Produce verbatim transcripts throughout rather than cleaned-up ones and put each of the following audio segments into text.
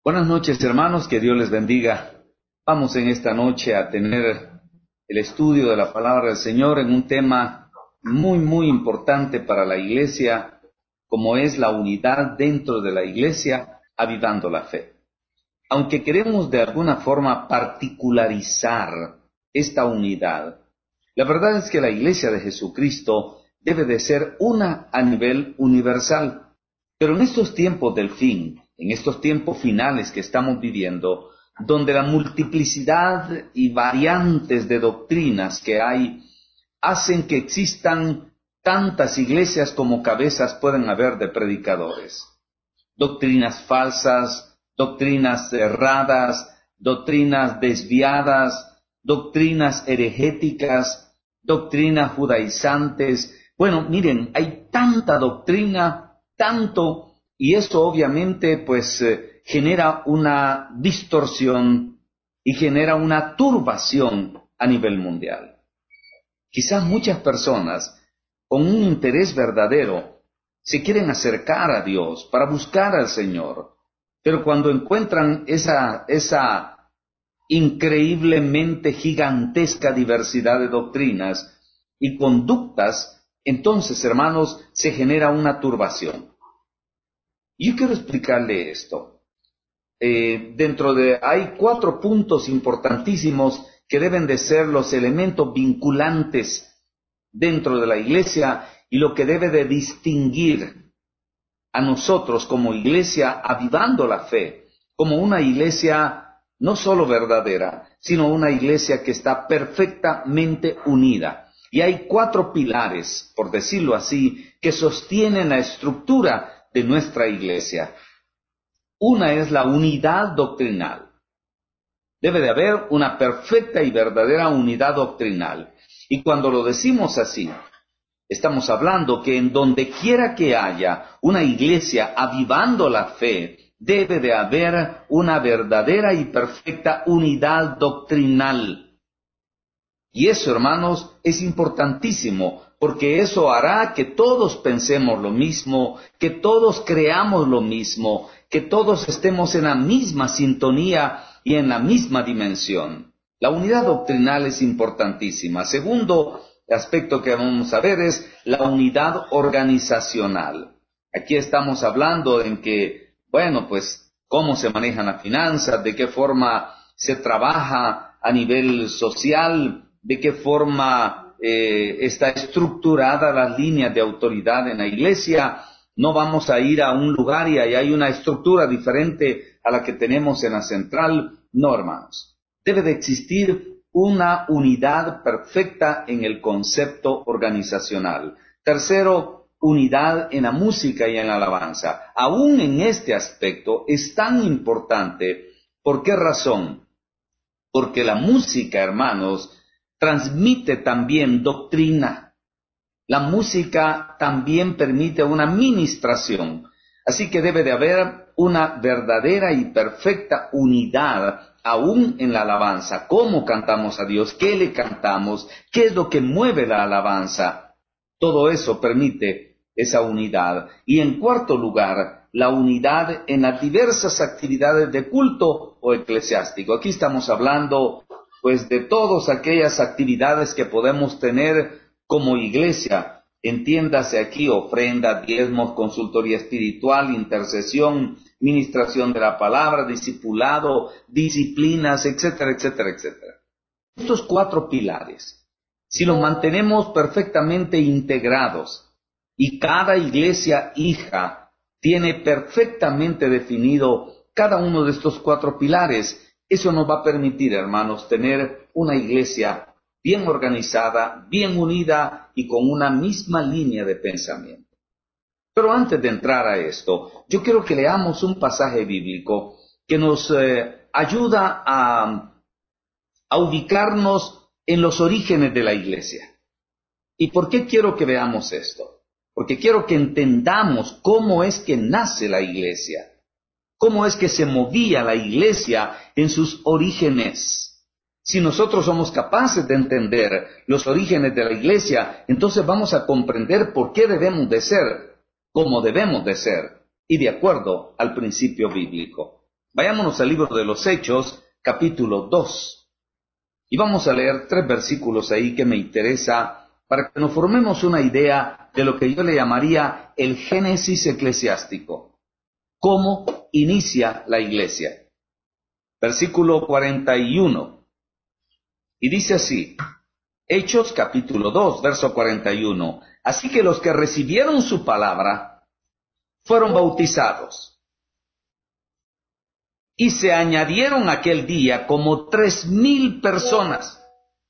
Buenas noches, hermanos, que Dios les bendiga. Vamos en esta noche a tener el estudio de la palabra del Señor en un tema muy, muy importante para la iglesia, como es la unidad dentro de la iglesia, avivando la fe. Aunque queremos de alguna forma particularizar esta unidad, la verdad es que la iglesia de Jesucristo debe de ser una a nivel universal. Pero en estos tiempos del fin, en estos tiempos finales que estamos viviendo, donde la multiplicidad y variantes de doctrinas que hay hacen que existan tantas iglesias como cabezas pueden haber de predicadores. Doctrinas falsas, doctrinas erradas, doctrinas desviadas, doctrinas herejéticas, doctrinas judaizantes. Bueno, miren, hay tanta doctrina, tanto, y eso obviamente pues eh, genera una distorsión y genera una turbación a nivel mundial. Quizás muchas personas con un interés verdadero se quieren acercar a Dios para buscar al Señor, pero cuando encuentran esa, esa increíblemente gigantesca diversidad de doctrinas y conductas, entonces, hermanos, se genera una turbación. Yo quiero explicarle esto. Eh, dentro de, hay cuatro puntos importantísimos que deben de ser los elementos vinculantes dentro de la iglesia y lo que debe de distinguir a nosotros como iglesia avivando la fe, como una iglesia no solo verdadera, sino una iglesia que está perfectamente unida. Y hay cuatro pilares, por decirlo así, que sostienen la estructura de nuestra iglesia. Una es la unidad doctrinal. Debe de haber una perfecta y verdadera unidad doctrinal. Y cuando lo decimos así, estamos hablando que en donde quiera que haya una iglesia avivando la fe, debe de haber una verdadera y perfecta unidad doctrinal. Y eso, hermanos, es importantísimo, porque eso hará que todos pensemos lo mismo, que todos creamos lo mismo, que todos estemos en la misma sintonía y en la misma dimensión. La unidad doctrinal es importantísima. Segundo aspecto que vamos a ver es la unidad organizacional. Aquí estamos hablando en que, bueno, pues, cómo se manejan las finanzas, de qué forma se trabaja a nivel social, de qué forma eh, está estructurada las líneas de autoridad en la iglesia. No vamos a ir a un lugar y ahí hay una estructura diferente a la que tenemos en la central. No, hermanos. Debe de existir una unidad perfecta en el concepto organizacional. Tercero, unidad en la música y en la alabanza. Aún en este aspecto es tan importante. ¿Por qué razón? Porque la música, hermanos, transmite también doctrina. La música también permite una ministración. Así que debe de haber una verdadera y perfecta unidad aún en la alabanza. ¿Cómo cantamos a Dios? ¿Qué le cantamos? ¿Qué es lo que mueve la alabanza? Todo eso permite esa unidad. Y en cuarto lugar, la unidad en las diversas actividades de culto o eclesiástico. Aquí estamos hablando pues de todas aquellas actividades que podemos tener como iglesia. Entiéndase aquí ofrenda, diezmos, consultoría espiritual, intercesión, ministración de la palabra, discipulado, disciplinas, etcétera, etcétera, etcétera. Estos cuatro pilares, si los mantenemos perfectamente integrados y cada iglesia hija tiene perfectamente definido cada uno de estos cuatro pilares, eso nos va a permitir, hermanos, tener una iglesia bien organizada, bien unida y con una misma línea de pensamiento. Pero antes de entrar a esto, yo quiero que leamos un pasaje bíblico que nos eh, ayuda a, a ubicarnos en los orígenes de la iglesia. ¿Y por qué quiero que veamos esto? Porque quiero que entendamos cómo es que nace la iglesia. ¿Cómo es que se movía la iglesia en sus orígenes? Si nosotros somos capaces de entender los orígenes de la iglesia, entonces vamos a comprender por qué debemos de ser como debemos de ser y de acuerdo al principio bíblico. Vayámonos al libro de los Hechos, capítulo dos. Y vamos a leer tres versículos ahí que me interesa para que nos formemos una idea de lo que yo le llamaría el génesis eclesiástico. ¿Cómo inicia la iglesia? Versículo cuarenta y uno. Y dice así, Hechos capítulo dos, verso cuarenta y uno. Así que los que recibieron su palabra fueron bautizados. Y se añadieron aquel día como tres mil personas.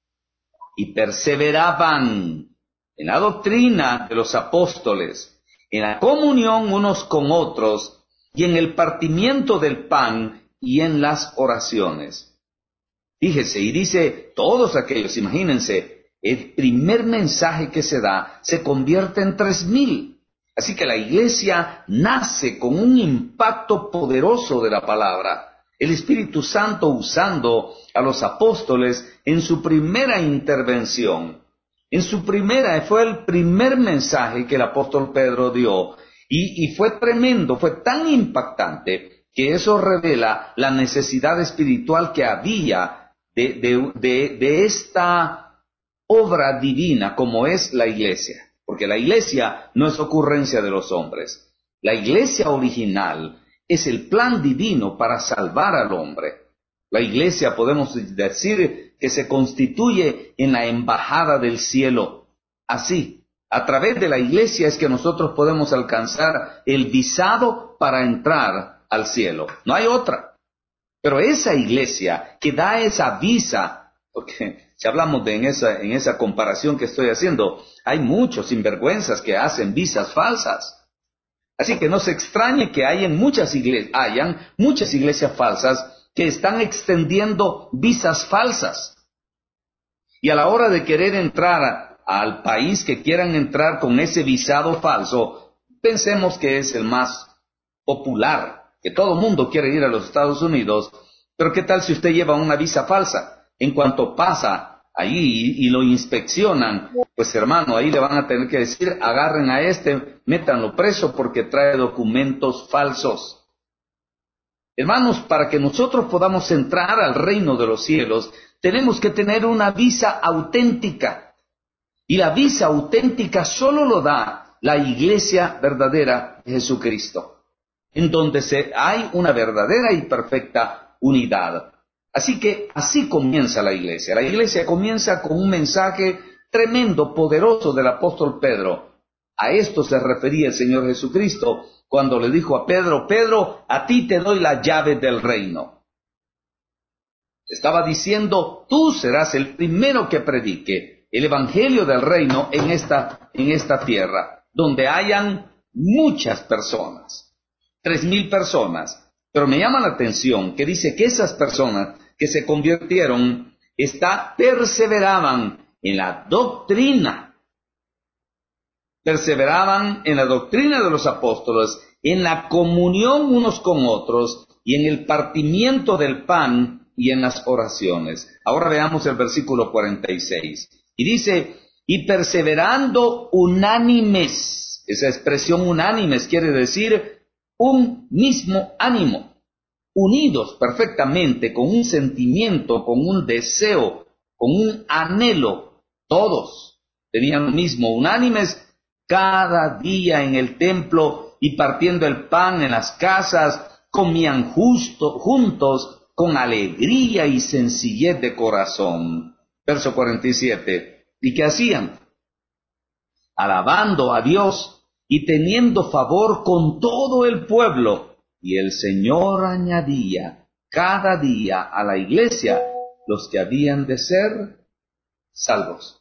Y perseveraban en la doctrina de los apóstoles, en la comunión unos con otros, y en el partimiento del pan, y en las oraciones. Fíjese, y dice, todos aquellos, imagínense, el primer mensaje que se da se convierte en tres mil. Así que la iglesia nace con un impacto poderoso de la palabra. El Espíritu Santo usando a los apóstoles en su primera intervención. En su primera, fue el primer mensaje que el apóstol Pedro dio. Y, y fue tremendo, fue tan impactante que eso revela la necesidad espiritual que había de, de, de, de esta obra divina como es la iglesia. Porque la iglesia no es ocurrencia de los hombres. La iglesia original es el plan divino para salvar al hombre. La iglesia, podemos decir, que se constituye en la embajada del cielo. Así, a través de la iglesia es que nosotros podemos alcanzar el visado para entrar al cielo. No hay otra. Pero esa iglesia que da esa visa, porque si hablamos de en esa, en esa comparación que estoy haciendo, hay muchos sinvergüenzas que hacen visas falsas. Así que no se extrañe que hayan muchas iglesias, hayan muchas iglesias falsas que están extendiendo visas falsas. Y a la hora de querer entrar a, al país que quieran entrar con ese visado falso, pensemos que es el más popular, que todo el mundo quiere ir a los Estados Unidos, pero ¿qué tal si usted lleva una visa falsa? En cuanto pasa allí y, y lo inspeccionan, pues hermano, ahí le van a tener que decir, agarren a este, métanlo preso porque trae documentos falsos. Hermanos, para que nosotros podamos entrar al reino de los cielos, tenemos que tener una visa auténtica. Y la visa auténtica solo lo da la iglesia verdadera de Jesucristo, en donde se, hay una verdadera y perfecta unidad. Así que así comienza la iglesia. La iglesia comienza con un mensaje tremendo, poderoso del apóstol Pedro. A esto se refería el Señor Jesucristo cuando le dijo a Pedro, Pedro, a ti te doy la llave del reino. Estaba diciendo, tú serás el primero que predique el evangelio del reino en esta, en esta tierra, donde hayan muchas personas, tres mil personas. Pero me llama la atención que dice que esas personas que se convirtieron, está, perseveraban en la doctrina, perseveraban en la doctrina de los apóstoles, en la comunión unos con otros y en el partimiento del pan y en las oraciones. Ahora veamos el versículo cuarenta y seis. Y dice, y perseverando unánimes, esa expresión unánimes quiere decir un mismo ánimo, unidos perfectamente con un sentimiento, con un deseo, con un anhelo, todos tenían lo mismo, unánimes, cada día en el templo y partiendo el pan en las casas, comían justo, juntos con alegría y sencillez de corazón. Verso cuarenta y siete. ¿Y qué hacían? Alabando a Dios y teniendo favor con todo el pueblo. Y el Señor añadía cada día a la iglesia los que habían de ser salvos.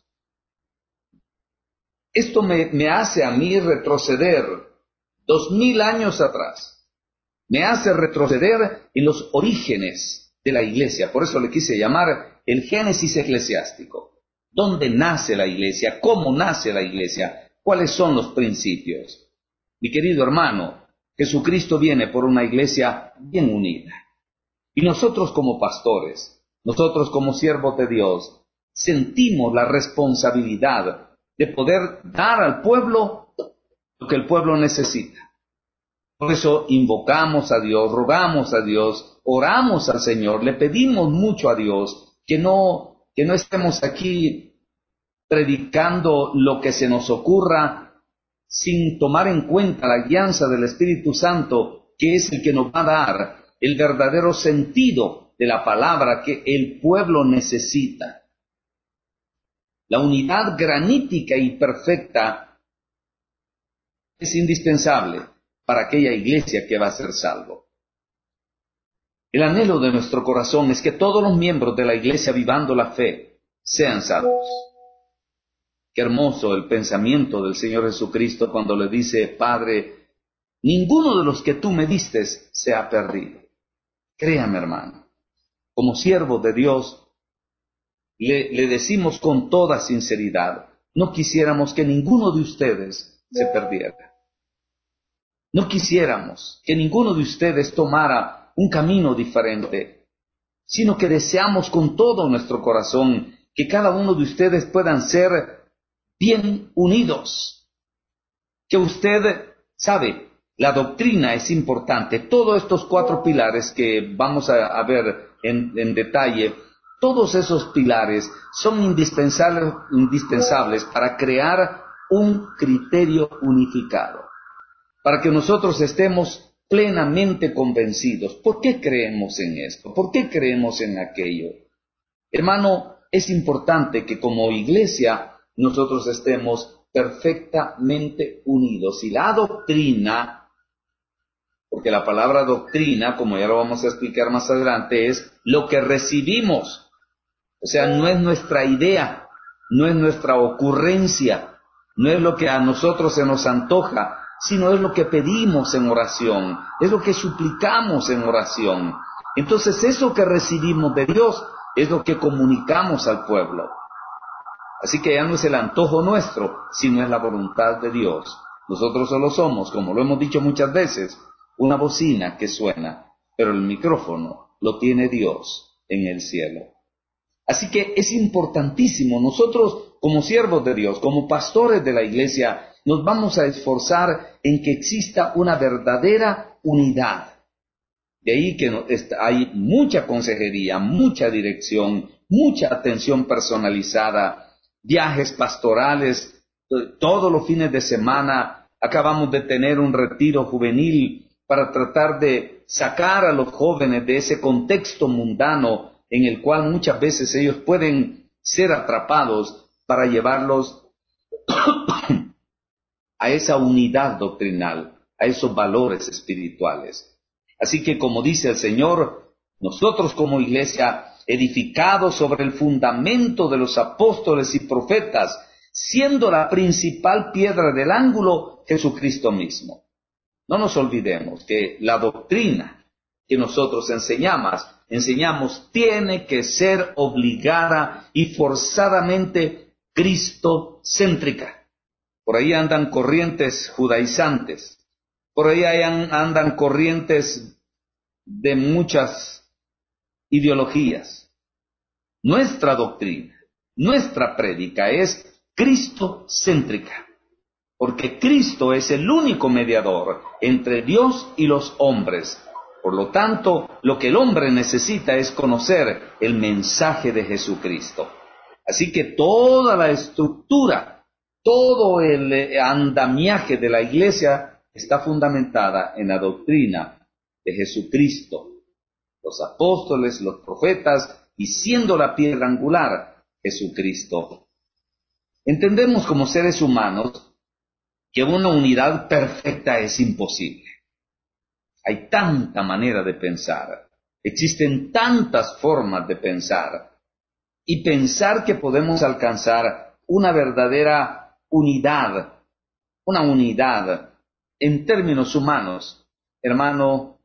Esto me, me hace a mí retroceder dos mil años atrás. Me hace retroceder en los orígenes de la iglesia. Por eso le quise llamar el génesis eclesiástico. ¿Dónde nace la iglesia? ¿Cómo nace la iglesia? ¿Cuáles son los principios? Mi querido hermano, Jesucristo viene por una iglesia bien unida. Y nosotros como pastores, nosotros como siervos de Dios, sentimos la responsabilidad de poder dar al pueblo lo que el pueblo necesita. Por eso invocamos a Dios, rogamos a Dios, oramos al Señor, le pedimos mucho a Dios que no, que no estemos aquí predicando lo que se nos ocurra sin tomar en cuenta la guianza del Espíritu Santo, que es el que nos va a dar el verdadero sentido de la palabra que el pueblo necesita. La unidad granítica y perfecta es indispensable para aquella iglesia que va a ser salvo. El anhelo de nuestro corazón es que todos los miembros de la iglesia vivando la fe sean salvos. Qué hermoso el pensamiento del Señor Jesucristo cuando le dice: Padre, ninguno de los que tú me diste se ha perdido. Créame, hermano, como siervo de Dios, le, le decimos con toda sinceridad, no quisiéramos que ninguno de ustedes se perdiera. No quisiéramos que ninguno de ustedes tomara un camino diferente, sino que deseamos con todo nuestro corazón que cada uno de ustedes puedan ser bien unidos. Que usted sabe, la doctrina es importante. Todos estos cuatro pilares que vamos a, a ver en, en detalle, todos esos pilares son indispensables, indispensables para crear un criterio unificado, para que nosotros estemos plenamente convencidos. ¿Por qué creemos en esto? ¿Por qué creemos en aquello? Hermano, es importante que como iglesia nosotros estemos perfectamente unidos. Y la doctrina, porque la palabra doctrina, como ya lo vamos a explicar más adelante, es lo que recibimos. O sea, no es nuestra idea, no es nuestra ocurrencia, no es lo que a nosotros se nos antoja, sino es lo que pedimos en oración, es lo que suplicamos en oración. Entonces eso que recibimos de Dios es lo que comunicamos al pueblo. Así que ya no es el antojo nuestro, sino es la voluntad de Dios. Nosotros solo somos, como lo hemos dicho muchas veces, una bocina que suena, pero el micrófono lo tiene Dios en el cielo. Así que es importantísimo, nosotros como siervos de Dios, como pastores de la iglesia, nos vamos a esforzar en que exista una verdadera unidad. De ahí que hay mucha consejería, mucha dirección, mucha atención personalizada, viajes pastorales, todos los fines de semana. Acabamos de tener un retiro juvenil para tratar de sacar a los jóvenes de ese contexto mundano en el cual muchas veces ellos pueden ser atrapados, para llevarlos a esa unidad doctrinal, a esos valores espirituales. Así que, como dice el Señor, nosotros como iglesia, edificados sobre el fundamento de los apóstoles y profetas, siendo la principal piedra del ángulo Jesucristo mismo. No nos olvidemos que la doctrina que nosotros enseñamos, enseñamos tiene que ser obligada y forzadamente cristocéntrica. Por ahí andan corrientes judaizantes, por ahí andan corrientes de muchas ideologías. Nuestra doctrina, nuestra prédica es cristocéntrica, porque Cristo es el único mediador entre Dios y los hombres. Por lo tanto, lo que el hombre necesita es conocer el mensaje de Jesucristo. Así que toda la estructura, todo el andamiaje de la iglesia está fundamentada en la doctrina de Jesucristo, los apóstoles, los profetas, y siendo la piedra angular, Jesucristo. Entendemos como seres humanos que una unidad perfecta es imposible. Hay tanta manera de pensar, existen tantas formas de pensar, y pensar que podemos alcanzar una verdadera unidad, una unidad en términos humanos, hermano,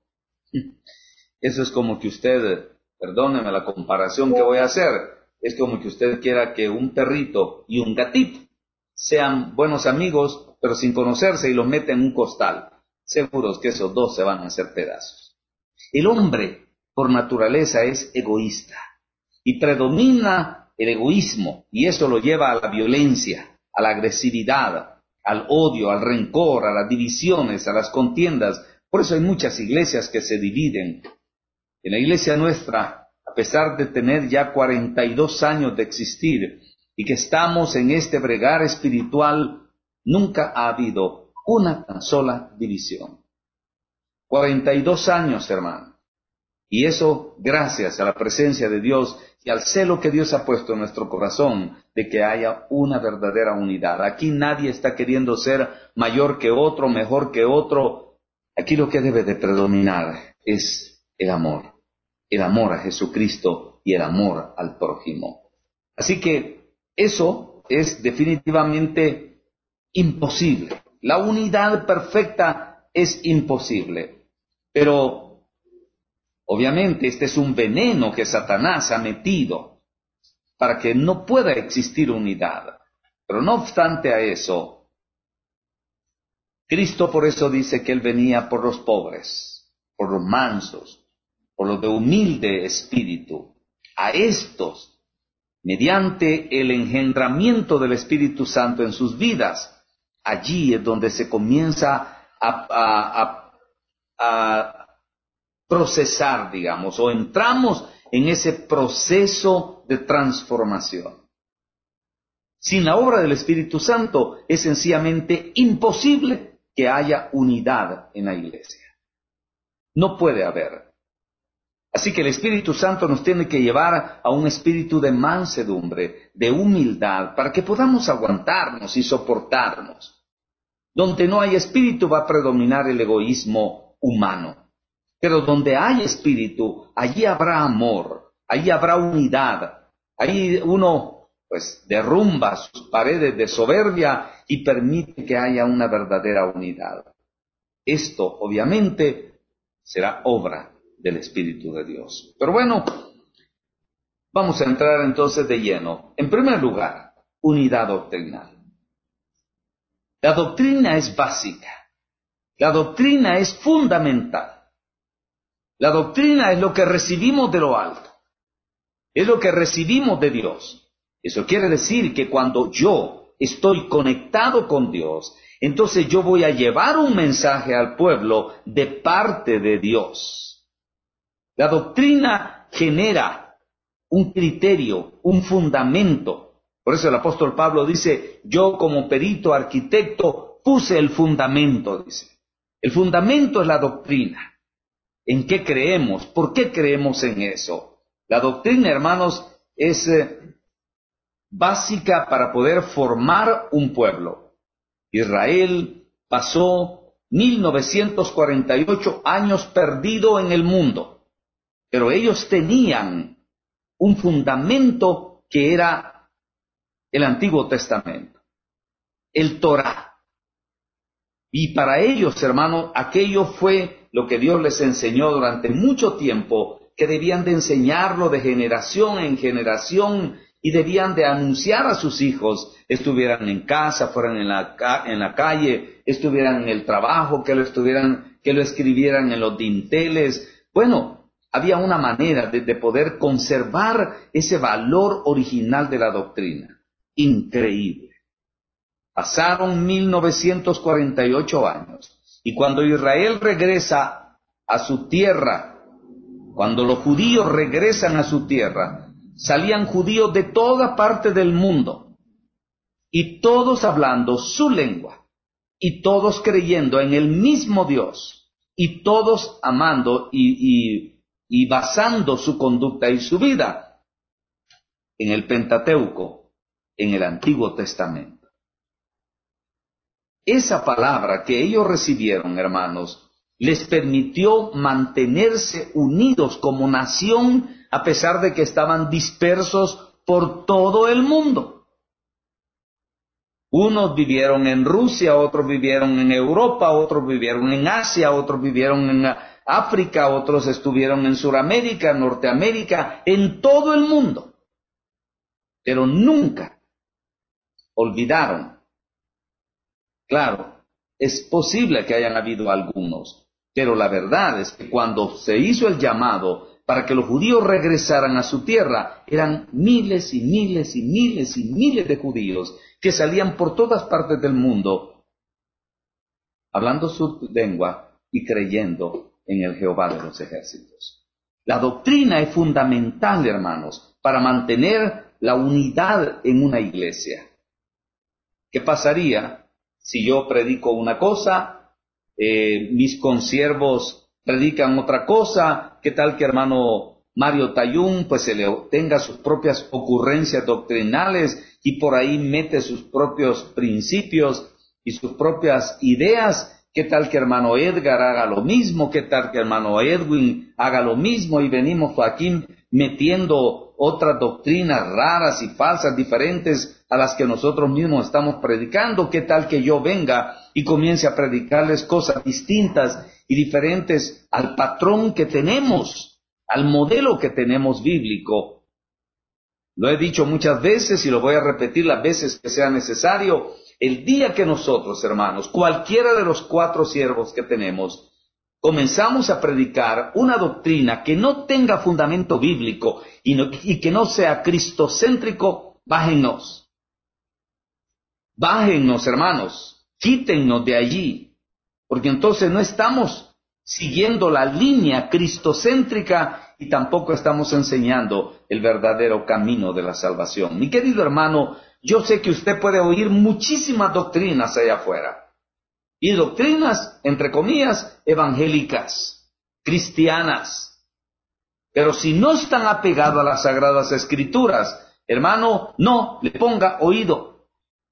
eso es como que usted, perdóneme la comparación que voy a hacer, es como que usted quiera que un perrito y un gatito sean buenos amigos, pero sin conocerse, y los mete en un costal. Seguros que esos dos se van a hacer pedazos. El hombre, por naturaleza, es egoísta, y predomina el egoísmo, y eso lo lleva a la violencia, a la agresividad, al odio, al rencor, a las divisiones, a las contiendas, Por eso hay muchas iglesias que se dividen. En la iglesia nuestra, a pesar de tener ya cuarenta y dos años de existir y que estamos en este bregar espiritual, nunca ha habido una tan sola división. cuarenta y dos años, hermano. Y eso gracias a la presencia de Dios y al celo que Dios ha puesto en nuestro corazón de que haya una verdadera unidad. Aquí nadie está queriendo ser mayor que otro, mejor que otro. Aquí lo que debe de predominar es el amor. El amor a Jesucristo y el amor al prójimo. Así que eso es definitivamente imposible. La unidad perfecta es imposible. Pero obviamente este es un veneno que Satanás ha metido para que no pueda existir unidad. Pero no obstante a eso, Cristo por eso dice que Él venía por los pobres, por los mansos, por los de humilde espíritu. A estos, mediante el engendramiento del Espíritu Santo en sus vidas, allí es donde se comienza a, a, a, a procesar, digamos, o entramos en ese proceso de transformación. Sin la obra del Espíritu Santo es sencillamente imposible que haya unidad en la iglesia. No puede haber. Así que el Espíritu Santo nos tiene que llevar a un espíritu de mansedumbre, de humildad, para que podamos aguantarnos y soportarnos. Donde no hay espíritu va a predominar el egoísmo humano. Pero donde hay espíritu, allí habrá amor, allí habrá unidad. Ahí uno, pues, derrumba sus paredes de soberbia y permite que haya una verdadera unidad. Esto, obviamente, será obra del Espíritu de Dios. Pero bueno, vamos a entrar entonces de lleno. En primer lugar, unidad doctrinal. La doctrina es básica. La doctrina es fundamental. La doctrina es lo que recibimos de lo alto. Es lo que recibimos de Dios. Eso quiere decir que cuando yo estoy conectado con Dios, entonces yo voy a llevar un mensaje al pueblo de parte de Dios. La doctrina genera un criterio, un fundamento. Por eso el apóstol Pablo dice, yo como perito arquitecto puse el fundamento, dice. El fundamento es la doctrina. ¿En qué creemos? ¿Por qué creemos en eso? La doctrina, hermanos, es eh, básica para poder formar un pueblo. Israel pasó mil novecientos cuarenta y ocho años perdido en el mundo, pero ellos tenían un fundamento que era el Antiguo Testamento, el Torá. Y para ellos, hermanos, aquello fue lo que Dios les enseñó durante mucho tiempo, que debían de enseñarlo de generación en generación y debían de anunciar a sus hijos, estuvieran en casa, fueran en la, en la calle, estuvieran en el trabajo, que lo estuvieran, que lo escribieran en los dinteles. Bueno, había una manera de, de poder conservar ese valor original de la doctrina. Increíble. Pasaron mil novecientos cuarenta y ocho años, y cuando Israel regresa a su tierra, cuando los judíos regresan a su tierra, salían judíos de toda parte del mundo, y todos hablando su lengua, y todos creyendo en el mismo Dios, y todos amando y, y, y basando su conducta y su vida en el Pentateuco, en el Antiguo Testamento. Esa palabra que ellos recibieron, hermanos, les permitió mantenerse unidos como nación a pesar de que estaban dispersos por todo el mundo. Unos vivieron en Rusia, otros vivieron en Europa, otros vivieron en Asia, otros vivieron en África, otros estuvieron en Sudamérica, Norteamérica, en todo el mundo. Pero nunca olvidaron. Claro, es posible que hayan habido algunos, pero la verdad es que cuando se hizo el llamado para que los judíos regresaran a su tierra, eran miles y miles y miles y miles de judíos que salían por todas partes del mundo, hablando su lengua, y creyendo en el Jehová de los ejércitos. La doctrina es fundamental, hermanos, para mantener la unidad en una iglesia. ¿Qué pasaría si yo predico una cosa, eh, mis consiervos predican otra cosa? ¿Qué tal que hermano Mario Tayún pues se le tenga sus propias ocurrencias doctrinales y por ahí mete sus propios principios y sus propias ideas? ¿Qué tal que hermano Edgar haga lo mismo? ¿Qué tal que hermano Edwin haga lo mismo? Y venimos aquí metiendo otras doctrinas raras y falsas, diferentes a las que nosotros mismos estamos predicando. ¿Qué tal que yo venga y comience a predicarles cosas distintas y diferentes al patrón que tenemos, al modelo que tenemos bíblico? Lo he dicho muchas veces y lo voy a repetir las veces que sea necesario. El día que nosotros, hermanos, cualquiera de los cuatro siervos que tenemos, comenzamos a predicar una doctrina que no tenga fundamento bíblico y, no, y que no sea cristocéntrico, bájennos. Bájennos, hermanos. Quítennos de allí. Porque entonces no estamos siguiendo la línea cristocéntrica y tampoco estamos enseñando el verdadero camino de la salvación. Mi querido hermano, yo sé que usted puede oír muchísimas doctrinas allá afuera. Y doctrinas, entre comillas, evangélicas, cristianas. Pero si no están apegadas a las Sagradas Escrituras, hermano, no le ponga oído.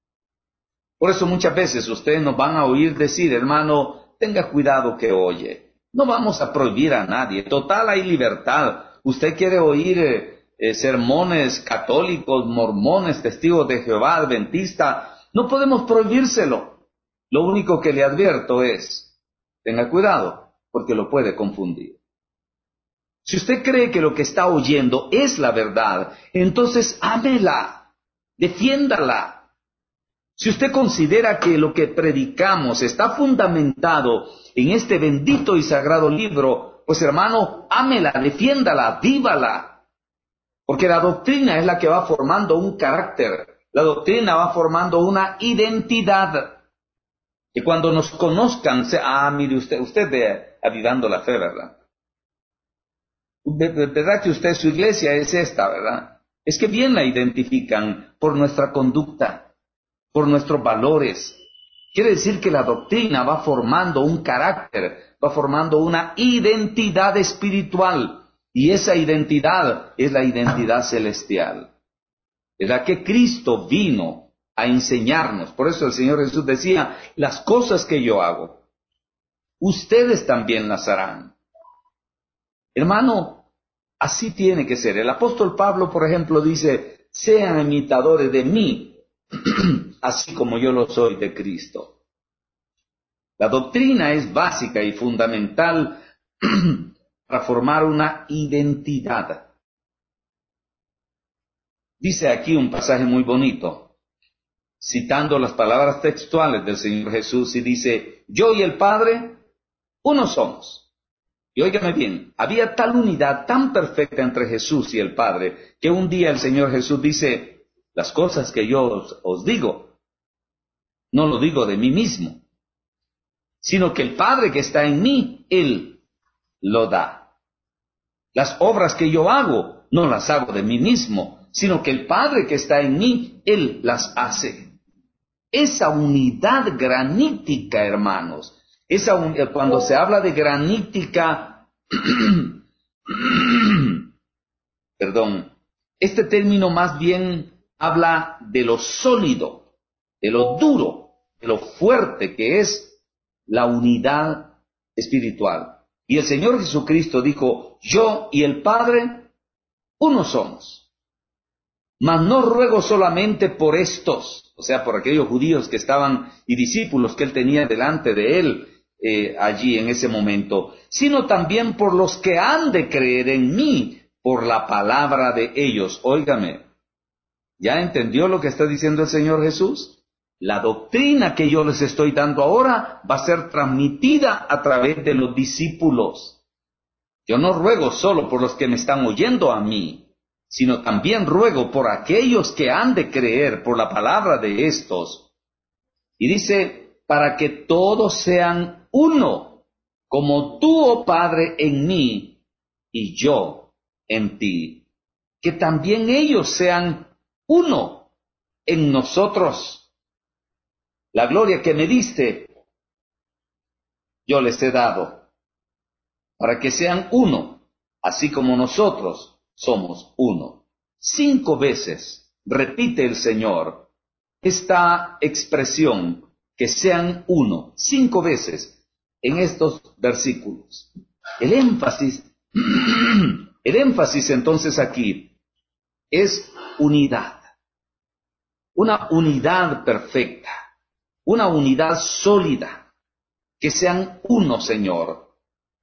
Por eso muchas veces ustedes nos van a oír decir, hermano, tenga cuidado que oye. No vamos a prohibir a nadie. Total, hay libertad. Usted quiere oír eh, eh, sermones católicos, mormones, testigos de Jehová, adventista. No podemos prohibírselo. Lo único que le advierto es, tenga cuidado, porque lo puede confundir. Si usted cree que lo que está oyendo es la verdad, entonces ámela, defiéndala. Si usted considera que lo que predicamos está fundamentado en este bendito y sagrado libro, pues hermano, ámela, defiéndala, vívala. Porque la doctrina es la que va formando un carácter, la doctrina va formando una identidad. Y cuando nos conozcan, se, ah, mire usted, usted ve avivando la fe, ¿verdad? ¿Verdad que usted, su iglesia es esta, verdad? Es que bien la identifican por nuestra conducta, por nuestros valores. Quiere decir que la doctrina va formando un carácter, va formando una identidad espiritual. Y esa identidad es la identidad celestial, es la que Cristo vino a enseñarnos. Por eso el Señor Jesús decía, las cosas que yo hago, ustedes también las harán. Hermano, así tiene que ser. El apóstol Pablo, por ejemplo, dice, sean imitadores de mí, así como yo lo soy de Cristo. La doctrina es básica y fundamental para formar una identidad. Dice aquí un pasaje muy bonito, citando las palabras textuales del Señor Jesús, y dice, yo y el Padre, uno somos. Y óigame bien, había tal unidad tan perfecta entre Jesús y el Padre, que un día el Señor Jesús dice, las cosas que yo os, os digo, no lo digo de mí mismo, sino que el Padre que está en mí, Él lo da. Las obras que yo hago, no las hago de mí mismo, sino que el Padre que está en mí, Él las hace. Esa unidad granítica, hermanos, esa un, cuando se habla de granítica, perdón, este término más bien habla de lo sólido, de lo duro, de lo fuerte que es la unidad espiritual. Y el Señor Jesucristo dijo, yo y el Padre, uno somos. Mas no ruego solamente por estos, o sea, por aquellos judíos que estaban y discípulos que Él tenía delante de Él eh, allí en ese momento, sino también por los que han de creer en mí, por la palabra de ellos. Óigame, ¿ya entendió lo que está diciendo el Señor Jesús? La doctrina que yo les estoy dando ahora va a ser transmitida a través de los discípulos. Yo no ruego solo por los que me están oyendo a mí, sino también ruego por aquellos que han de creer por la palabra de estos. Y dice, para que todos sean uno, como tú, oh Padre, en mí y yo en ti, que también ellos sean uno en nosotros. La gloria que me diste, yo les he dado, para que sean uno, así como nosotros somos uno. Cinco veces repite el Señor esta expresión, que sean uno, cinco veces en estos versículos. El énfasis, el énfasis entonces aquí es unidad, una unidad perfecta, una unidad sólida, que sean uno, Señor.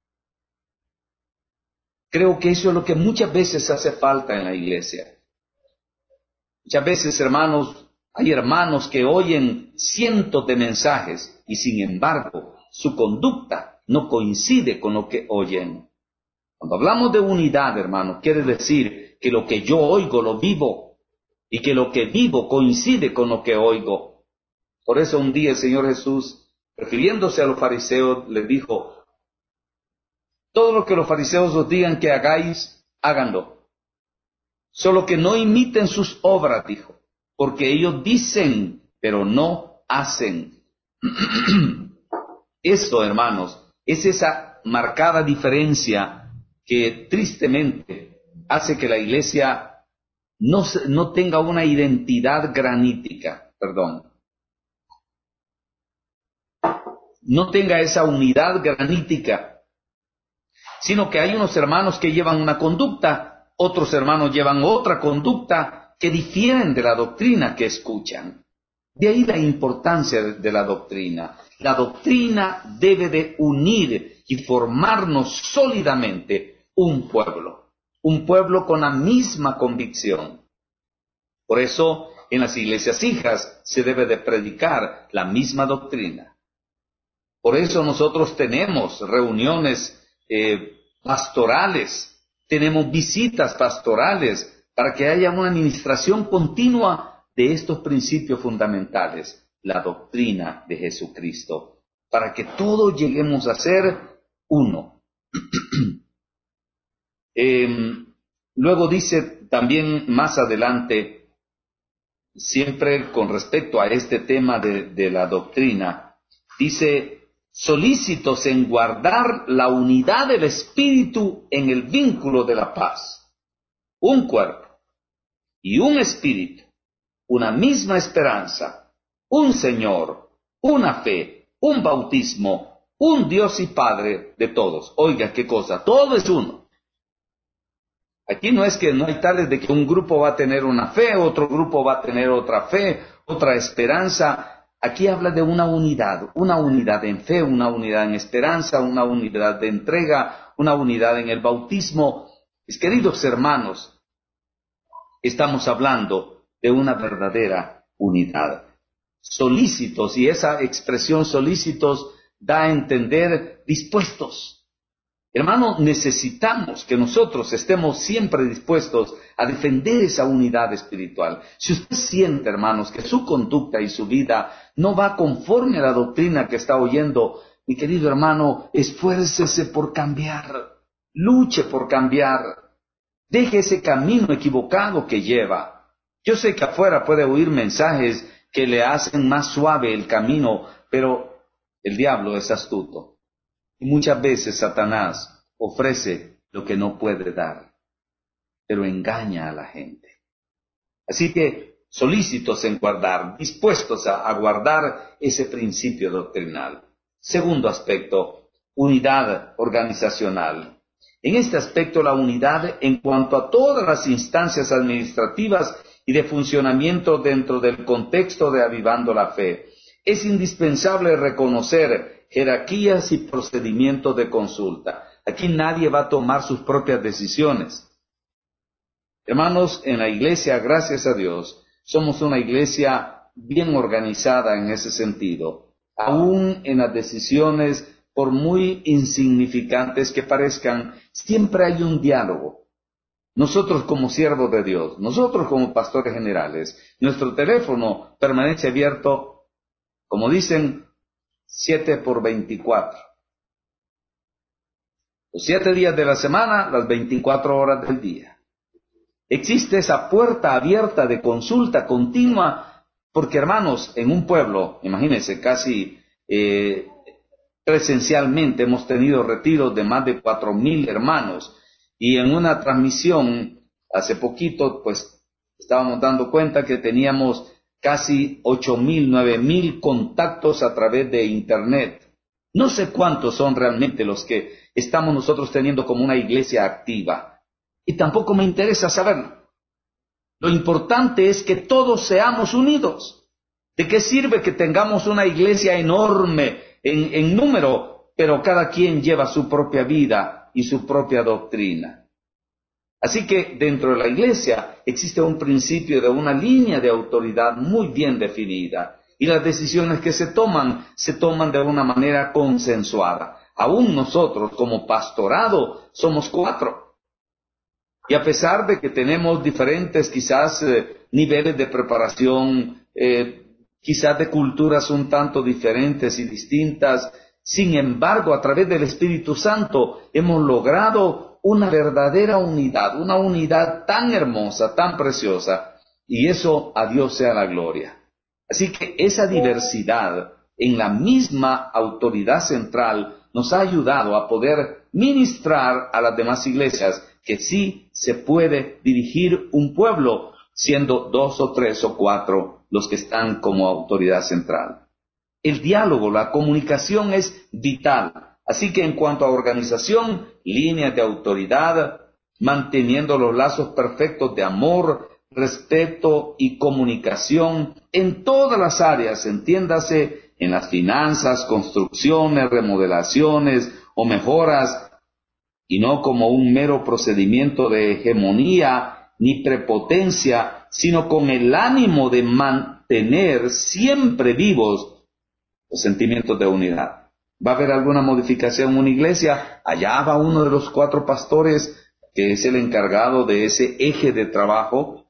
Creo que eso es lo que muchas veces hace falta en la iglesia. Muchas veces, hermanos, hay hermanos que oyen cientos de mensajes y sin embargo su conducta no coincide con lo que oyen. Cuando hablamos de unidad, hermanos, quiere decir que lo que yo oigo lo vivo y que lo que vivo coincide con lo que oigo. Por eso un día el Señor Jesús, refiriéndose a los fariseos, les dijo: todo lo que los fariseos os digan que hagáis, háganlo. Solo que no imiten sus obras, dijo, porque ellos dicen, pero no hacen. Esto, hermanos, es esa marcada diferencia que tristemente hace que la iglesia no, no tenga una identidad granítica, perdón, no tenga esa unidad granítica, sino que hay unos hermanos que llevan una conducta, otros hermanos llevan otra conducta que difieren de la doctrina que escuchan. De ahí la importancia de la doctrina. La doctrina debe de unir y formarnos sólidamente un pueblo, un pueblo con la misma convicción. Por eso, en las iglesias hijas se debe de predicar la misma doctrina. Por eso nosotros tenemos reuniones eh, pastorales, tenemos visitas pastorales, para que haya una administración continua de estos principios fundamentales, la doctrina de Jesucristo, para que todos lleguemos a ser uno. eh, luego dice también más adelante, siempre con respecto a este tema de, de la doctrina, dice: solícitos en guardar la unidad del Espíritu en el vínculo de la paz. Un cuerpo y un Espíritu, una misma esperanza, un Señor, una fe, un bautismo, un Dios y Padre de todos. Oiga, qué cosa, todo es uno. Aquí no es que no hay tales de que un grupo va a tener una fe, otro grupo va a tener otra fe, otra esperanza. Aquí habla de una unidad, una unidad en fe, una unidad en esperanza, una unidad de entrega, una unidad en el bautismo. Mis queridos hermanos, estamos hablando de una verdadera unidad. Solícitos, y esa expresión solícitos da a entender dispuestos. Hermano, necesitamos que nosotros estemos siempre dispuestos a defender esa unidad espiritual. Si usted siente, hermanos, que su conducta y su vida no va conforme a la doctrina que está oyendo, mi querido hermano, esfuércese por cambiar, luche por cambiar, deje ese camino equivocado que lleva. Yo sé que afuera puede oír mensajes que le hacen más suave el camino, pero el diablo es astuto. Y muchas veces Satanás ofrece lo que no puede dar, pero engaña a la gente. Así que solícitos en guardar, dispuestos a, a guardar ese principio doctrinal. Segundo aspecto, unidad organizacional. En este aspecto, la unidad en cuanto a todas las instancias administrativas y de funcionamiento dentro del contexto de Avivando la Fe. Es indispensable reconocer jerarquías y procedimientos de consulta. Aquí nadie va a tomar sus propias decisiones. Hermanos, en la iglesia, gracias a Dios, somos una iglesia bien organizada en ese sentido. Aún en las decisiones, por muy insignificantes que parezcan, siempre hay un diálogo. Nosotros como siervos de Dios, nosotros como pastores generales, nuestro teléfono permanece abierto, como dicen, siete por veinticuatro. Los siete días de la semana, las veinticuatro horas del día. Existe esa puerta abierta de consulta continua, porque hermanos, en un pueblo, imagínense, casi eh, presencialmente hemos tenido retiros de más de cuatro mil hermanos, y en una transmisión hace poquito, pues estábamos dando cuenta que teníamos casi ocho mil, nueve mil contactos a través de internet. No sé cuántos son realmente los que estamos nosotros teniendo como una iglesia activa. Y tampoco me interesa saberlo. Lo importante es que todos seamos unidos. ¿De qué sirve que tengamos una iglesia enorme en, en número, pero cada quien lleva su propia vida y su propia doctrina? Así que dentro de la iglesia existe un principio de una línea de autoridad muy bien definida. Y las decisiones que se toman, se toman de una manera consensuada. Aún nosotros como pastorado somos cuatro. Y a pesar de que tenemos diferentes quizás eh, niveles de preparación, eh, quizás de culturas un tanto diferentes y distintas, sin embargo, a través del Espíritu Santo hemos logrado una verdadera unidad, una unidad tan hermosa, tan preciosa, y eso a Dios sea la gloria. Así que esa diversidad en la misma autoridad central nos ha ayudado a poder ministrar a las demás iglesias que sí se puede dirigir un pueblo siendo dos o tres o cuatro los que están como autoridad central. El diálogo, la comunicación es vital. Así que en cuanto a organización, líneas de autoridad, manteniendo los lazos perfectos de amor, respeto y comunicación en todas las áreas, entiéndase, en las finanzas, construcciones, remodelaciones o mejoras, y no como un mero procedimiento de hegemonía ni prepotencia, sino con el ánimo de mantener siempre vivos los sentimientos de unidad. ¿Va a haber alguna modificación en una iglesia? Allá va uno de los cuatro pastores que es el encargado de ese eje de trabajo.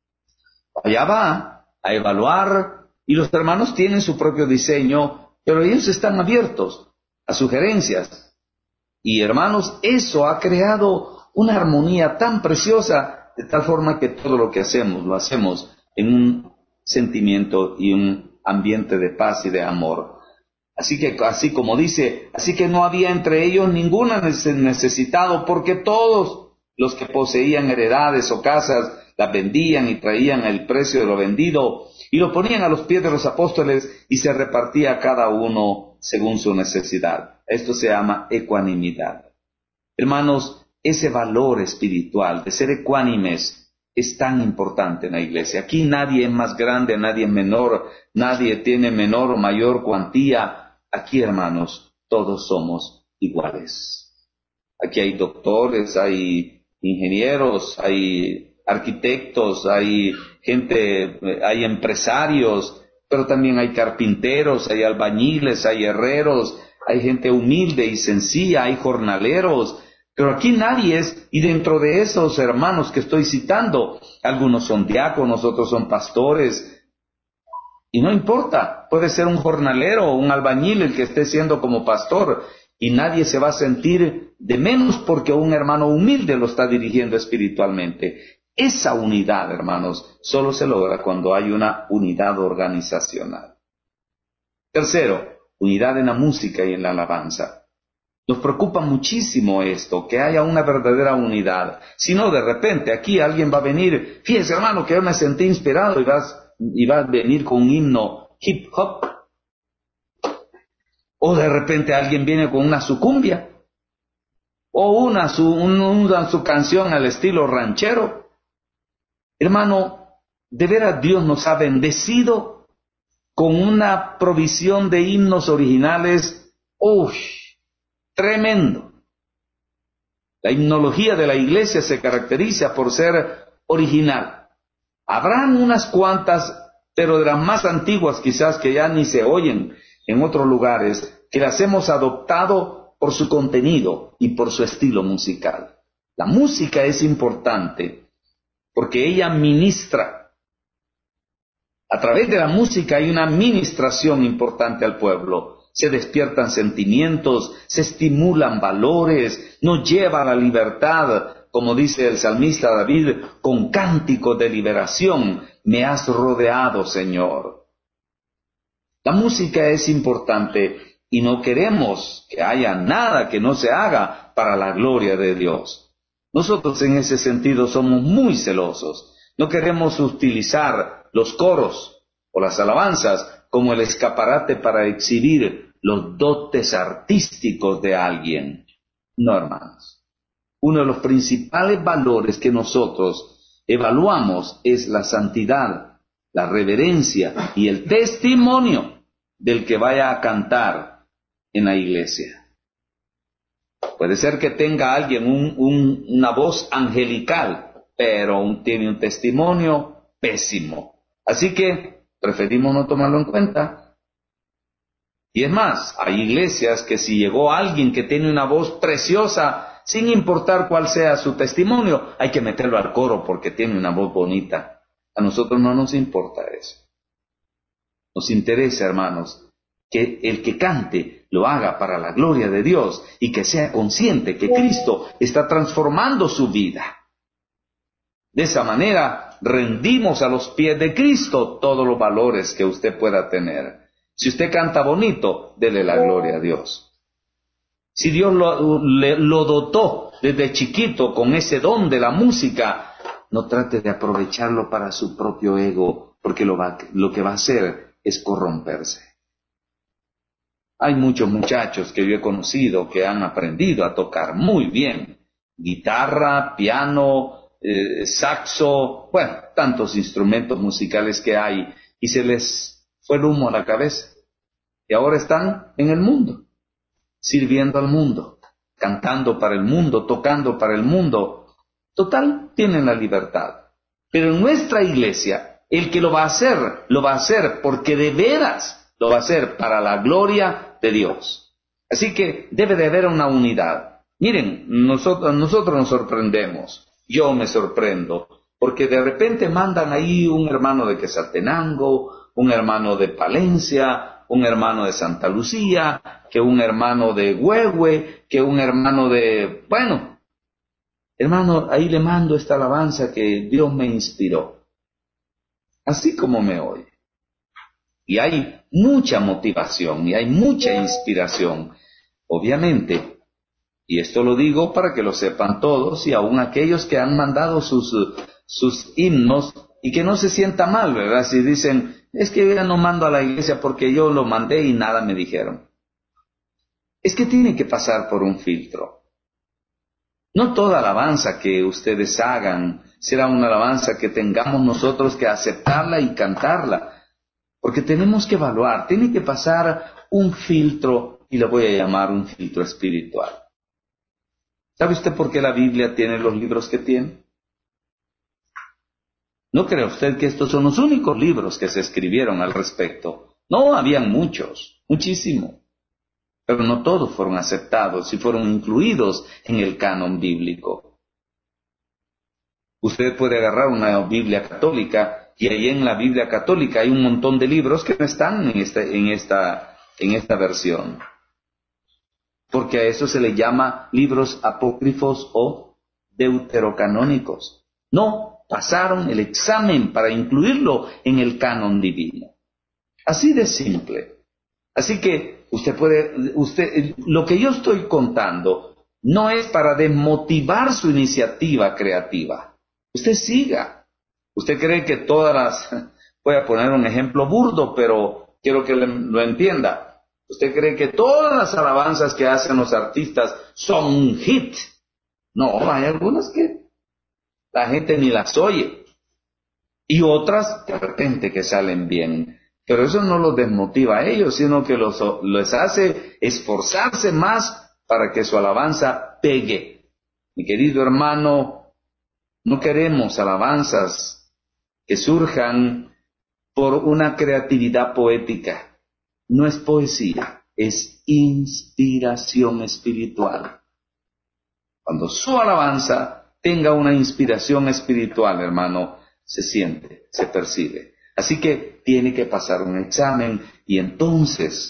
Allá va a evaluar, y los hermanos tienen su propio diseño, pero ellos están abiertos a sugerencias. Y hermanos, eso ha creado una armonía tan preciosa, de tal forma que todo lo que hacemos, lo hacemos en un sentimiento y un ambiente de paz y de amor. Así que, así como dice, así que no había entre ellos ningún necesitado, porque todos los que poseían heredades o casas, las vendían y traían el precio de lo vendido, y lo ponían a los pies de los apóstoles, y se repartía a cada uno según su necesidad. Esto se llama ecuanimidad. Hermanos, ese valor espiritual de ser ecuánimes es tan importante en la iglesia. Aquí nadie es más grande, nadie es menor, nadie tiene menor o mayor cuantía. Aquí, hermanos, todos somos iguales. Aquí hay doctores, hay ingenieros, hay arquitectos, hay gente, hay empresarios, pero también hay carpinteros, hay albañiles, hay herreros, hay gente humilde y sencilla, hay jornaleros, pero aquí nadie es, y dentro de esos hermanos que estoy citando, algunos son diáconos, otros son pastores, y no importa, puede ser un jornalero o un albañil el que esté siendo como pastor, y nadie se va a sentir de menos porque un hermano humilde lo está dirigiendo espiritualmente. Esa unidad, hermanos, solo se logra cuando hay una unidad organizacional. Tercero, unidad en la música y en la alabanza. Nos preocupa muchísimo esto, que haya una verdadera unidad. Si no, de repente aquí alguien va a venir, fíjese hermano que yo me sentí inspirado y vas, y va a venir con un himno hip hop. O de repente alguien viene con una sucumbia. O una su, una su canción al estilo ranchero. Hermano, de veras Dios nos ha bendecido con una provisión de himnos originales, ¡uy! Tremendo. La himnología de la iglesia se caracteriza por ser original. Habrán unas cuantas, pero de las más antiguas quizás que ya ni se oyen en otros lugares, que las hemos adoptado por su contenido y por su estilo musical. La música es importante porque ella ministra. A través de la música hay una ministración importante al pueblo. se despiertan sentimientos, se estimulan valores, nos lleva a la libertad, como dice el salmista David, con cántico de liberación, me has rodeado, Señor. La música es importante y no queremos que haya nada que no se haga para la gloria de Dios. Nosotros en ese sentido somos muy celosos. No queremos utilizar los coros o las alabanzas como el escaparate para exhibir los dotes artísticos de alguien. No, hermanos. Uno de los principales valores que nosotros evaluamos es la santidad, la reverencia y el testimonio del que vaya a cantar en la iglesia. Puede ser que tenga alguien un, un, una voz angelical, pero un, tiene un testimonio pésimo. Así que preferimos no tomarlo en cuenta. Y es más, hay iglesias que si llegó alguien que tiene una voz preciosa, sin importar cuál sea su testimonio, hay que meterlo al coro porque tiene una voz bonita. A nosotros no nos importa eso. Nos interesa, hermanos, que el que cante lo haga para la gloria de Dios y que sea consciente que Cristo está transformando su vida. De esa manera, rendimos a los pies de Cristo todos los valores que usted pueda tener. Si usted canta bonito, dele la gloria a Dios. Si Dios lo, le, lo dotó desde chiquito con ese don de la música, no trate de aprovecharlo para su propio ego, porque lo, va, lo que va a hacer es corromperse. Hay muchos muchachos que yo he conocido que han aprendido a tocar muy bien guitarra, piano, eh, saxo, bueno, tantos instrumentos musicales que hay, y se les fue el humo a la cabeza. Y ahora están en el mundo, sirviendo al mundo, cantando para el mundo, tocando para el mundo. Total, tienen la libertad. Pero en nuestra iglesia, el que lo va a hacer, lo va a hacer porque de veras lo va a hacer para la gloria de Dios. Así que debe de haber una unidad. Miren, nosotros, nosotros nos sorprendemos. Yo me sorprendo, porque de repente mandan ahí un hermano de Quetzaltenango, un hermano de Palencia, un hermano de Santa Lucía, que un hermano de Huehue, que un hermano de... Bueno, hermano, ahí le mando esta alabanza que Dios me inspiró. Así como me oye. Y hay mucha motivación y hay mucha inspiración. Obviamente, y esto lo digo para que lo sepan todos y aún aquellos que han mandado sus, sus himnos y que no se sienta mal, ¿verdad? Si dicen, es que yo ya no mando a la iglesia porque yo lo mandé y nada me dijeron. Es que tiene que pasar por un filtro. No toda alabanza que ustedes hagan será una alabanza que tengamos nosotros que aceptarla y cantarla. Porque tenemos que evaluar, tiene que pasar un filtro, y le voy a llamar un filtro espiritual. ¿Sabe usted por qué la Biblia tiene los libros que tiene? ¿No cree usted que estos son los únicos libros que se escribieron al respecto? No, habían muchos, muchísimo. Pero no todos fueron aceptados y fueron incluidos en el canon bíblico. Usted puede agarrar una Biblia católica y ahí en la Biblia católica hay un montón de libros que no están en esta, en esta, en esta versión. Porque a eso se le llama libros apócrifos o deuterocanónicos. No pasaron el examen para incluirlo en el canon divino. Así de simple. Así que usted puede, usted, lo que yo estoy contando no es para desmotivar su iniciativa creativa. Usted siga. Usted cree que todas las, voy a poner un ejemplo burdo, pero quiero que lo entienda. Usted cree que todas las alabanzas que hacen los artistas son un hit. No, hay algunas que la gente ni las oye. Y otras, de repente, que salen bien. Pero eso no los desmotiva a ellos, sino que los, les hace esforzarse más para que su alabanza pegue. Mi querido hermano, no queremos alabanzas que surjan por una creatividad poética. No es poesía, es inspiración espiritual. Cuando su alabanza tenga una inspiración espiritual, hermano, se siente, se percibe. Así que tiene que pasar un examen y entonces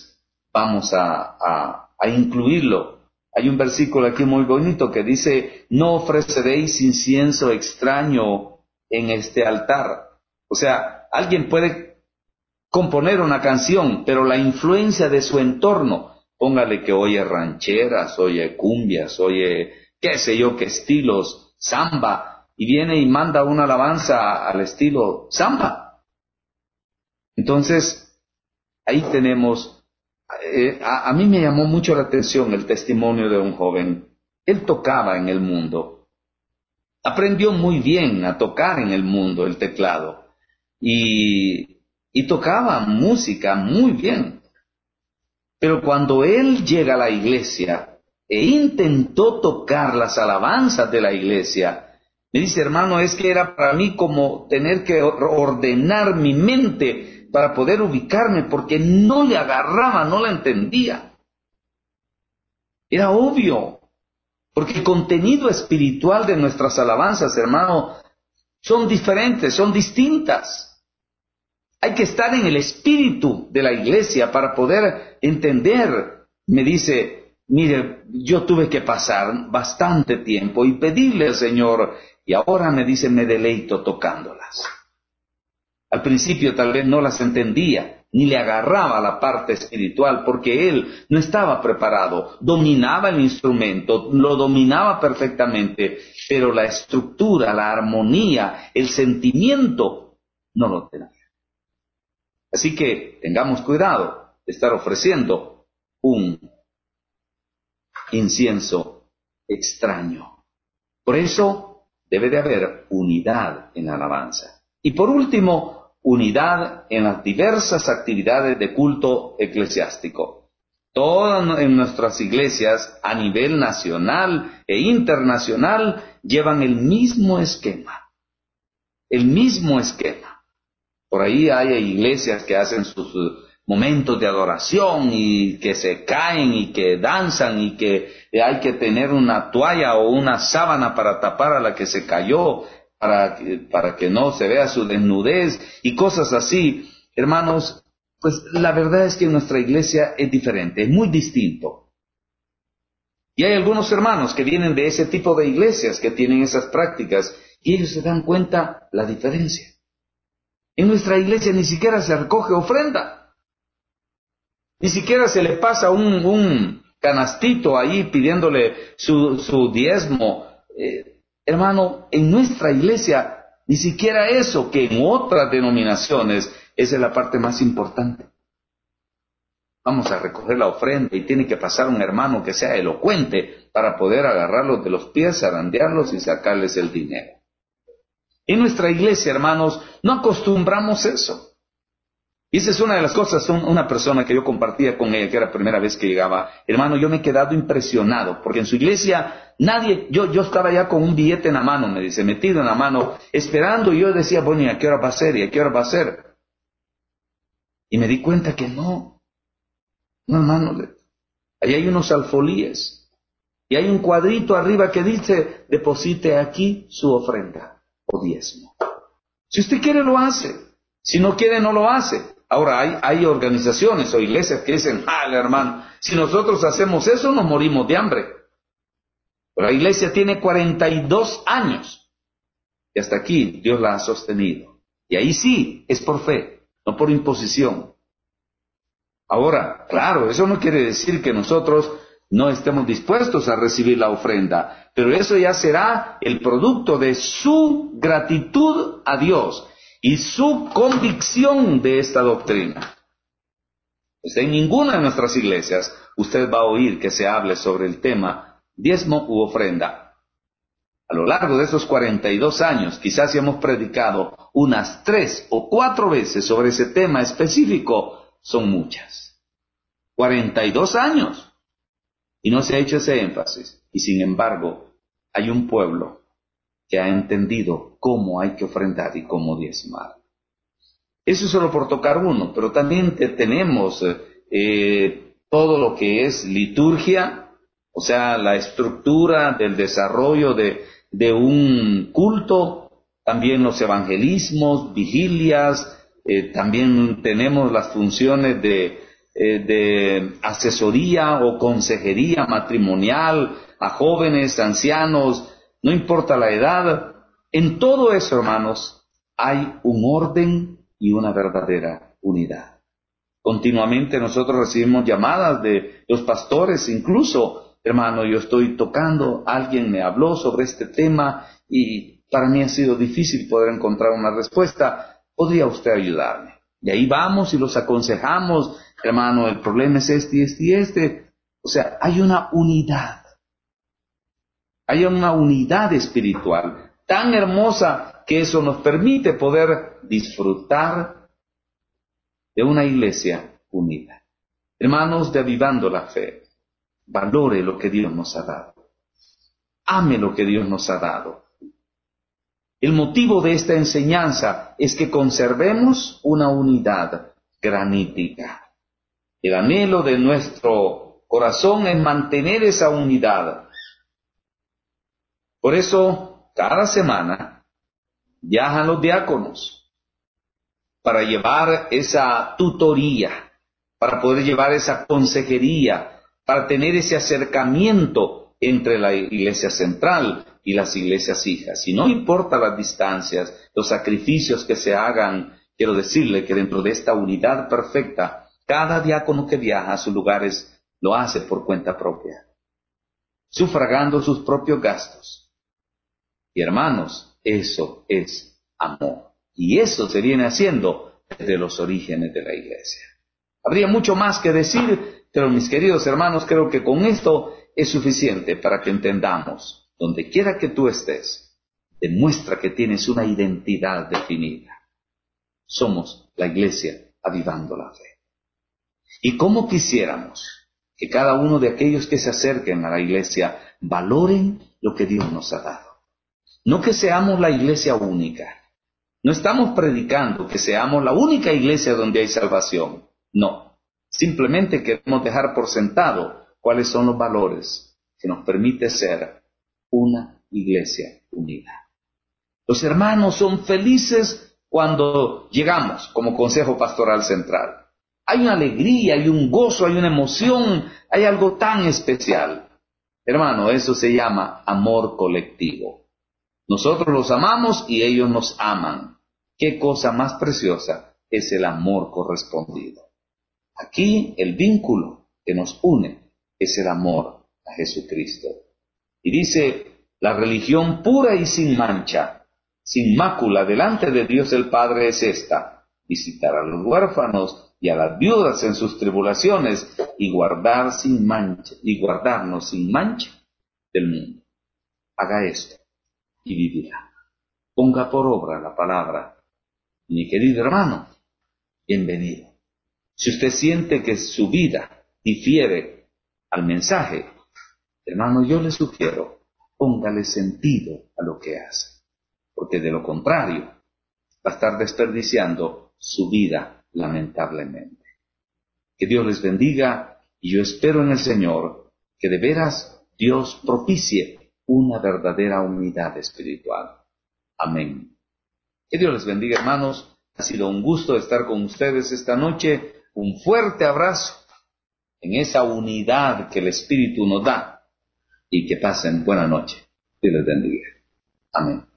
vamos a, a, a incluirlo. Hay un versículo aquí muy bonito que dice, no ofreceréis incienso extraño en este altar. O sea, alguien puede componer una canción, pero la influencia de su entorno, póngale que oye rancheras, oye cumbias, oye qué sé yo, qué estilos, samba, y viene y manda una alabanza al estilo samba. Entonces, ahí tenemos... Eh, a, a mí me llamó mucho la atención el testimonio de un joven. Él tocaba en el mundo. Aprendió muy bien a tocar en el mundo el teclado. Y, y tocaba música muy bien. Pero cuando él llega a la iglesia e intentó tocar las alabanzas de la iglesia, me dice, hermano, es que era para mí como tener que ordenar mi mente para poder ubicarme, porque no le agarraba, no la entendía. Era obvio, porque el contenido espiritual de nuestras alabanzas, hermano, son diferentes, son distintas. Hay que estar en el espíritu de la iglesia para poder entender. Me dice, mire, yo tuve que pasar bastante tiempo y pedirle al Señor, y ahora me dice, me deleito tocándolas. Al principio tal vez no las entendía, ni le agarraba la parte espiritual, porque él no estaba preparado, dominaba el instrumento, lo dominaba perfectamente, pero la estructura, la armonía, el sentimiento, no lo tenía. Así que tengamos cuidado de estar ofreciendo un incienso extraño. Por eso debe de haber unidad en la alabanza. Y por último, unidad en las diversas actividades de culto eclesiástico. Todas en nuestras iglesias, a nivel nacional e internacional, llevan el mismo esquema. El mismo esquema. Por ahí hay iglesias que hacen sus momentos de adoración y que se caen y que danzan y que hay que tener una toalla o una sábana para tapar a la que se cayó, para, para que no se vea su desnudez y cosas así. Hermanos, pues la verdad es que nuestra iglesia es diferente, es muy distinto. Y hay algunos hermanos que vienen de ese tipo de iglesias que tienen esas prácticas y ellos se dan cuenta la diferencia. En nuestra iglesia ni siquiera se recoge ofrenda. Ni siquiera se le pasa un, un canastito ahí pidiéndole su, su diezmo. Eh, hermano, en nuestra iglesia ni siquiera eso, que en otras denominaciones esa es la parte más importante. Vamos a recoger la ofrenda y tiene que pasar un hermano que sea elocuente para poder agarrarlos de los pies, zarandearlos y sacarles el dinero. En nuestra iglesia, hermanos, no acostumbramos eso. Y esa es una de las cosas, una persona que yo compartía con ella, que era la primera vez que llegaba, hermano, yo me he quedado impresionado, porque en su iglesia nadie, yo, yo estaba ya con un billete en la mano, me dice, metido en la mano, esperando, y yo decía, bueno, ¿y a qué hora va a ser? ¿Y a qué hora va a ser? Y me di cuenta que no, no, hermano, ahí hay unos alfolíes, y hay un cuadrito arriba que dice, deposite aquí su ofrenda o diezmo. Si usted quiere, lo hace. Si no quiere, no lo hace. Ahora, hay, hay organizaciones o iglesias que dicen, ah, hermano, si nosotros hacemos eso, nos morimos de hambre. Pero la iglesia tiene cuarenta y dos años. Y hasta aquí Dios la ha sostenido. Y ahí sí, es por fe, no por imposición. Ahora, claro, eso no quiere decir que nosotros no estemos dispuestos a recibir la ofrenda, pero eso ya será el producto de su gratitud a Dios y su convicción de esta doctrina. Pues en ninguna de nuestras iglesias usted va a oír que se hable sobre el tema diezmo u ofrenda. A lo largo de esos cuarenta y dos años, quizás hemos predicado unas tres o cuatro veces sobre ese tema específico, son muchas. cuarenta y dos años. Y no se ha hecho ese énfasis. Y sin embargo, hay un pueblo que ha entendido cómo hay que ofrendar y cómo diezmar. Eso es solo por tocar uno, pero también tenemos eh, todo lo que es liturgia, o sea, la estructura del desarrollo de, de un culto, también los evangelismos, vigilias, eh, también tenemos las funciones de eh, de asesoría o consejería matrimonial a jóvenes, ancianos, no importa la edad. En todo eso, hermanos, hay un orden y una verdadera unidad. Continuamente nosotros recibimos llamadas de los pastores, incluso, hermano, yo estoy tocando, alguien me habló sobre este tema y para mí ha sido difícil poder encontrar una respuesta. ¿Podría usted ayudarme? Y ahí vamos y los aconsejamos, hermano, el problema es este y este y este. O sea, hay una unidad. Hay una unidad espiritual tan hermosa que eso nos permite poder disfrutar de una iglesia unida. Hermanos, de Avivando la Fe, valore lo que Dios nos ha dado. Ame lo que Dios nos ha dado. El motivo de esta enseñanza es que conservemos una unidad granítica. El anhelo de nuestro corazón es mantener esa unidad. Por eso, cada semana viajan los diáconos para llevar esa tutoría, para poder llevar esa consejería, para tener ese acercamiento entre la iglesia central y las iglesias hijas. Y no importa las distancias, los sacrificios que se hagan, quiero decirle que dentro de esta unidad perfecta, cada diácono que viaja a sus lugares lo hace por cuenta propia, sufragando sus propios gastos. Y hermanos, eso es amor. Y eso se viene haciendo desde los orígenes de la iglesia. Habría mucho más que decir, pero mis queridos hermanos, creo que con esto es suficiente para que entendamos, donde quiera que tú estés, demuestra que tienes una identidad definida. Somos la iglesia Avivando la Fe. Y cómo quisiéramos que cada uno de aquellos que se acerquen a la iglesia valoren lo que Dios nos ha dado. No que seamos la iglesia única. No estamos predicando que seamos la única iglesia donde hay salvación. No. Simplemente queremos dejar por sentado cuáles son los valores que nos permite ser una iglesia unida. Los hermanos son felices cuando llegamos como Consejo Pastoral Central. Hay una alegría, hay un gozo, hay una emoción, hay algo tan especial. Hermano, eso se llama amor colectivo. Nosotros los amamos y ellos nos aman. ¿Qué cosa más preciosa es el amor correspondido? Aquí el vínculo que nos une es el amor a Jesucristo. Y dice, la religión pura y sin mancha, sin mácula delante de Dios el Padre es esta: visitar a los huérfanos y a las viudas en sus tribulaciones y guardar sin mancha, y guardarnos sin mancha del mundo. Haga esto y vivirá. Ponga por obra la palabra. Mi querido hermano, bienvenido. Si usted siente que su vida difiere al mensaje, hermano, yo le sugiero, póngale sentido a lo que hace, porque de lo contrario, va a estar desperdiciando su vida lamentablemente. Que Dios les bendiga, y yo espero en el Señor que de veras Dios propicie una verdadera unidad espiritual. Amén. Que Dios les bendiga, hermanos. Ha sido un gusto estar con ustedes esta noche. Un fuerte abrazo en esa unidad que el Espíritu nos da. Y que pasen buena noche. Dios les bendiga. Amén.